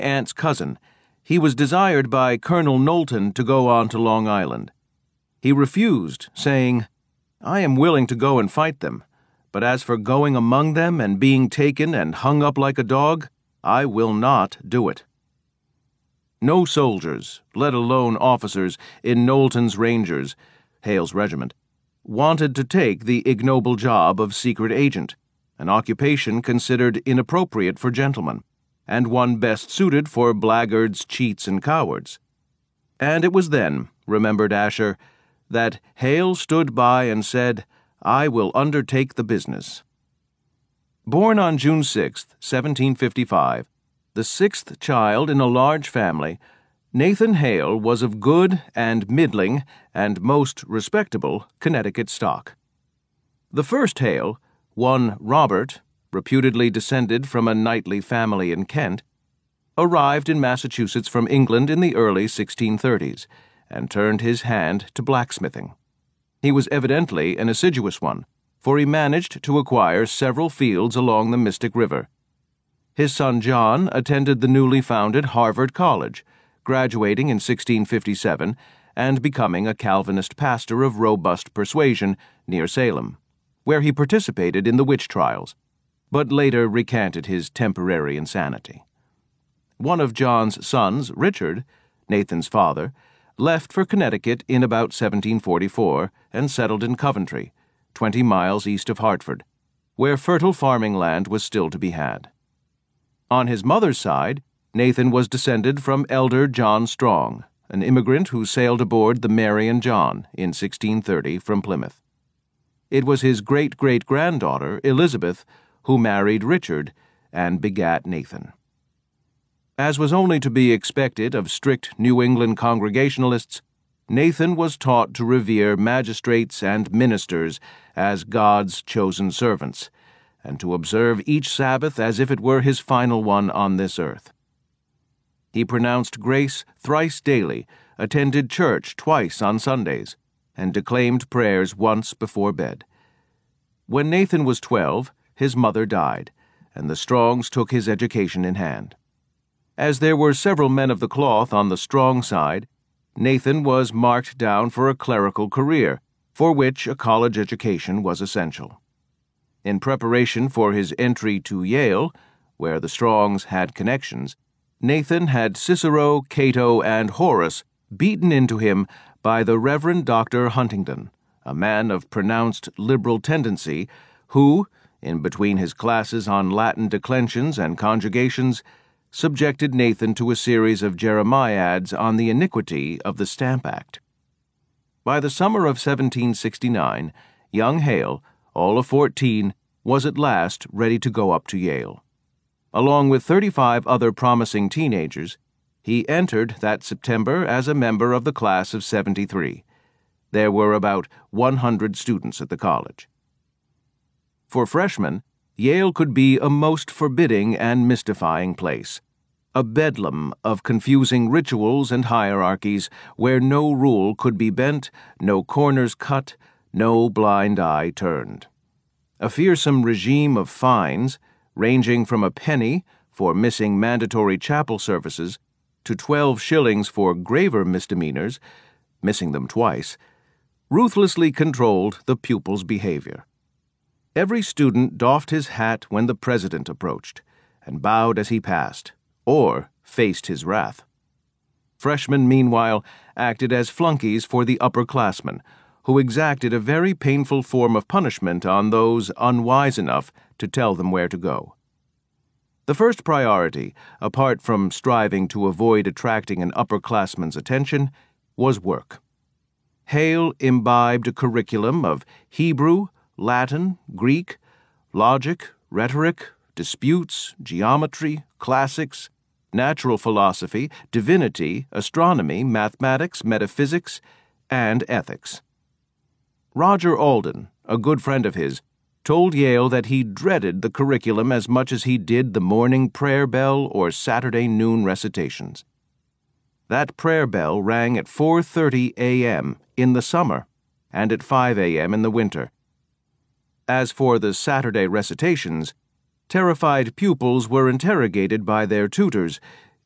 aunt's cousin, he was desired by Colonel Knowlton to go on to Long Island. He refused, saying, "I am willing to go and fight them, but as for going among them and being taken and hung up like a dog, I will not do it." No soldiers, let alone officers, in Knowlton's Rangers, Hale's regiment, wanted to take the ignoble job of secret agent, an occupation considered inappropriate for gentlemen, and one best suited for blackguards, cheats, and cowards. And it was then, remembered Asher, that Hale stood by and said, "I will undertake the business." Born on June 6, 1755, the sixth child in a large family, Nathan Hale was of good and middling and most respectable Connecticut stock. The first Hale, one Robert, reputedly descended from a knightly family in Kent, arrived in Massachusetts from England in the early 1630s and turned his hand to blacksmithing. He was evidently an assiduous one, for he managed to acquire several fields along the Mystic River. His son John attended the newly founded Harvard College, graduating in 1657 and becoming a Calvinist pastor of robust persuasion near Salem, where he participated in the witch trials, but later recanted his temporary insanity. One of John's sons, Richard, Nathan's father, left for Connecticut in about 1744 and settled in Coventry, 20 miles east of Hartford, where fertile farming land was still to be had. On his mother's side, Nathan was descended from elder John Strong, an immigrant who sailed aboard the Mary and John in 1630 from Plymouth. It was his great-great-granddaughter, Elizabeth, who married Richard and begat Nathan. As was only to be expected of strict New England Congregationalists, Nathan was taught to revere magistrates and ministers as God's chosen servants, and to observe each Sabbath as if it were his final one on this earth. He pronounced grace thrice daily, attended church twice on Sundays, and declaimed prayers once before bed. When Nathan was 12, his mother died, and the Strongs took his education in hand. As there were several men of the cloth on the Strong side, Nathan was marked down for a clerical career, for which a college education was essential. In preparation for his entry to Yale, where the Strongs had connections, Nathan had Cicero, Cato, and Horace beaten into him by the Reverend Dr. Huntington, a man of pronounced liberal tendency, who, in between his classes on Latin declensions and conjugations, subjected Nathan to a series of jeremiads on the iniquity of the Stamp Act. By the summer of 1769, young Hale, all of 14, was at last ready to go up to Yale. Along with 35 other promising teenagers, he entered that September as a member of the class of 73. There were about 100 students at the college. For freshmen, Yale could be a most forbidding and mystifying place, a bedlam of confusing rituals and hierarchies where no rule could be bent, no corners cut, no blind eye turned. A fearsome regime of fines, ranging from a penny for missing mandatory chapel services to 12 shillings for graver misdemeanors, missing them twice, ruthlessly controlled the pupils' behavior. Every student doffed his hat when the president approached, and bowed as he passed, or faced his wrath. Freshmen, meanwhile, acted as flunkies for the upperclassmen, who exacted a very painful form of punishment on those unwise enough to tell them where to go. The first priority, apart from striving to avoid attracting an upperclassman's attention, was work. Hale imbibed a curriculum of Hebrew, Latin, Greek, logic, rhetoric, disputes, geometry, classics, natural philosophy, divinity, astronomy, mathematics, metaphysics, and ethics. Roger Alden, a good friend of his, told Yale that he dreaded the curriculum as much as he did the morning prayer bell or Saturday noon recitations. That prayer bell rang at 4:30 a.m. in the summer and at 5 a.m. in the winter. As for the Saturday recitations, terrified pupils were interrogated by their tutors,